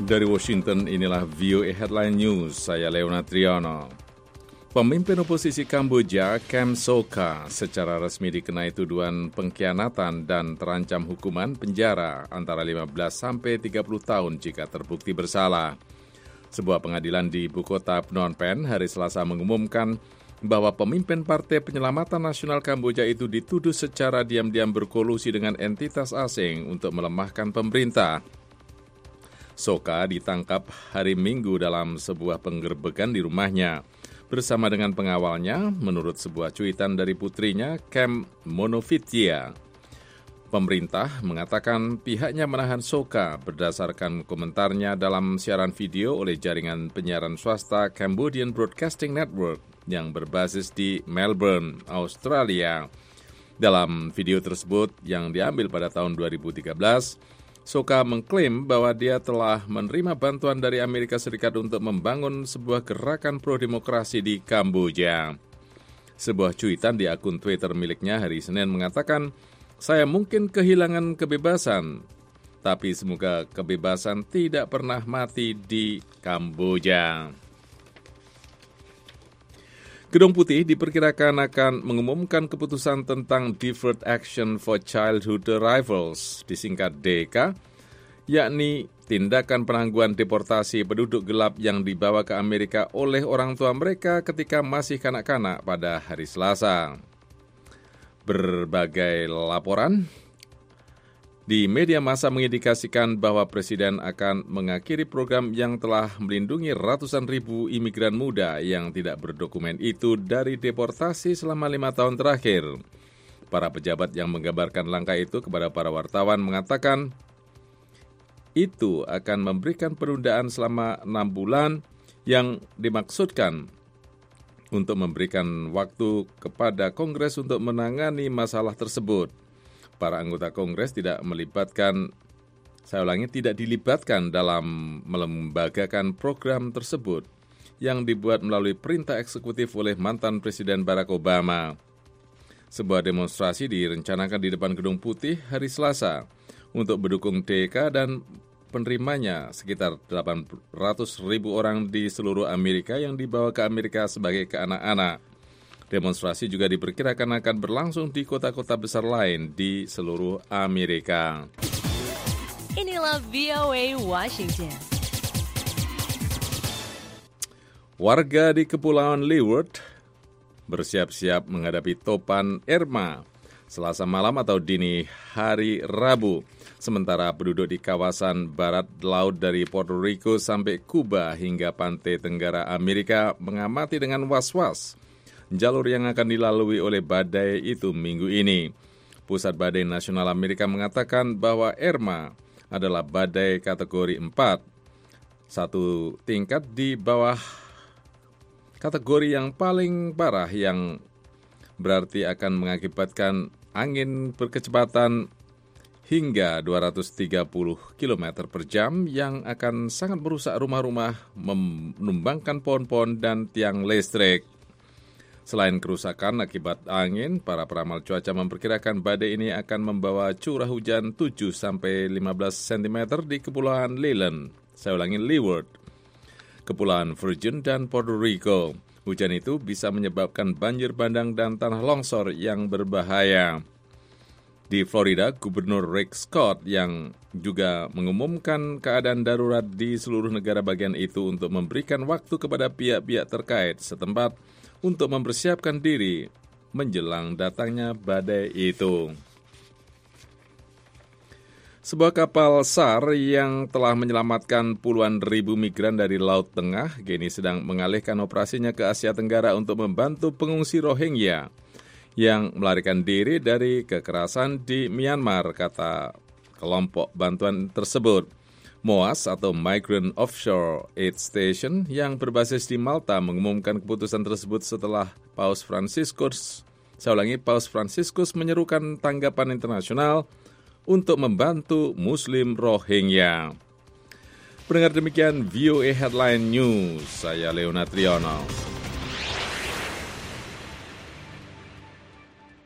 Dari Washington, inilah VOA Headline News, saya Leona Triano. Pemimpin oposisi Kamboja, Kem Sokha, secara resmi dikenai tuduhan pengkhianatan dan terancam hukuman penjara antara 15 sampai 30 tahun jika terbukti bersalah. Sebuah pengadilan di ibu kota Phnom Penh hari Selasa mengumumkan bahwa pemimpin Partai Penyelamatan Nasional Kamboja itu dituduh secara diam-diam berkolusi dengan entitas asing untuk melemahkan pemerintah. Sokha ditangkap hari Minggu dalam sebuah penggerbekan di rumahnya. Bersama dengan pengawalnya, menurut sebuah cuitan dari putrinya, Kem Monovitia. Pemerintah mengatakan pihaknya menahan Sokha berdasarkan komentarnya dalam siaran video oleh jaringan penyiaran swasta Cambodian Broadcasting Network yang berbasis di Melbourne, Australia. Dalam video tersebut yang diambil pada tahun 2013, Sokha mengklaim bahwa dia telah menerima bantuan dari Amerika Serikat untuk membangun sebuah gerakan pro-demokrasi di Kamboja. Sebuah cuitan di akun Twitter miliknya hari Senin mengatakan, "Saya mungkin kehilangan kebebasan, tapi semoga kebebasan tidak pernah mati di Kamboja." Gedung Putih diperkirakan akan mengumumkan keputusan tentang Deferred Action for Childhood Arrivals, disingkat DACA, yakni tindakan penangguhan deportasi penduduk gelap yang dibawa ke Amerika oleh orang tua mereka ketika masih kanak-kanak pada hari Selasa. Berbagai laporan di media massa mengindikasikan bahwa Presiden akan mengakhiri program yang telah melindungi ratusan ribu imigran muda yang tidak berdokumen itu dari deportasi selama 5 tahun terakhir. Para pejabat yang menggambarkan langkah itu kepada para wartawan mengatakan itu akan memberikan penundaan selama 6 bulan yang dimaksudkan untuk memberikan waktu kepada Kongres untuk menangani masalah tersebut. Para anggota Kongres tidak dilibatkan dalam melembagakan program tersebut yang dibuat melalui perintah eksekutif oleh mantan Presiden Barack Obama. Sebuah demonstrasi direncanakan di depan Gedung Putih hari Selasa untuk mendukung DACA dan penerimanya sekitar 800.000 orang di seluruh Amerika yang dibawa ke Amerika sebagai anak-anak. Demonstrasi juga diperkirakan akan berlangsung di kota-kota besar lain di seluruh Amerika. Inilah VOA Washington. Warga di Kepulauan Leeward bersiap-siap menghadapi topan Irma Selasa malam atau dini hari Rabu. Sementara penduduk di kawasan barat laut dari Puerto Rico sampai Kuba hingga pantai tenggara Amerika mengamati dengan was-was jalur yang akan dilalui oleh badai itu minggu ini. Pusat Badai Nasional Amerika mengatakan bahwa Irma adalah badai kategori 4, satu tingkat di bawah kategori yang paling parah yang berarti akan mengakibatkan angin berkecepatan hingga 230 km per jam yang akan sangat merusak rumah-rumah, menumbangkan pohon-pohon dan tiang listrik. Selain kerusakan akibat angin, para peramal cuaca memperkirakan badai ini akan membawa curah hujan 7-15 cm di Kepulauan Leeward, Kepulauan Virgin, dan Puerto Rico. Hujan itu bisa menyebabkan banjir bandang dan tanah longsor yang berbahaya. Di Florida, Gubernur Rick Scott yang juga mengumumkan keadaan darurat di seluruh negara bagian itu untuk memberikan waktu kepada pihak-pihak terkait setempat untuk mempersiapkan diri menjelang datangnya badai itu. Sebuah kapal SAR yang telah menyelamatkan puluhan ribu migran dari Laut Tengah kini sedang mengalihkan operasinya ke Asia Tenggara untuk membantu pengungsi Rohingya yang melarikan diri dari kekerasan di Myanmar, kata kelompok bantuan tersebut. MOAS atau Migrant Offshore Aid Station yang berbasis di Malta mengumumkan keputusan tersebut setelah Paus Fransiskus menyerukan tanggapan internasional untuk membantu Muslim Rohingya. Pendengar, demikian VOA Headline News, saya Leona Triano.